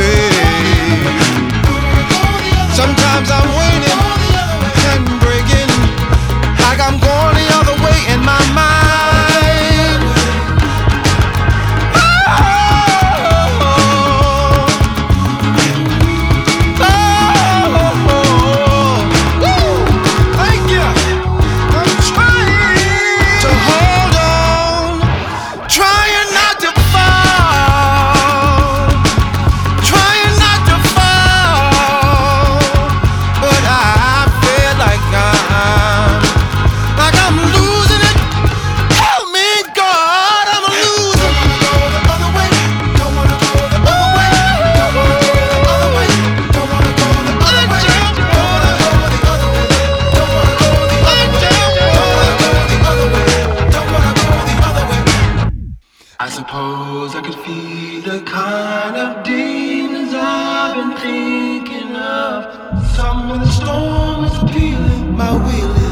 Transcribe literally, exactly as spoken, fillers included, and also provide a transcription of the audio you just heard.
Sometimes I'm waiting and breaking, like I'm going the other way in my mind. Oh, oh, oh, woo. Thank you. I'm trying to hold on, trying not to fall, trying not to fall, but I feel like I'm, like I'm losing it. Help me, God, I'm a loser. Don't wanna go the other way. Don't wanna go the other way. Don't wanna go the other way. Don't wanna go the other way. Don't wanna go the other way. Don't wanna go the other way. Don't wanna go the other way. I suppose I could feed the kind of demons I've been thinking of. Some when the storm is peeling, my wheel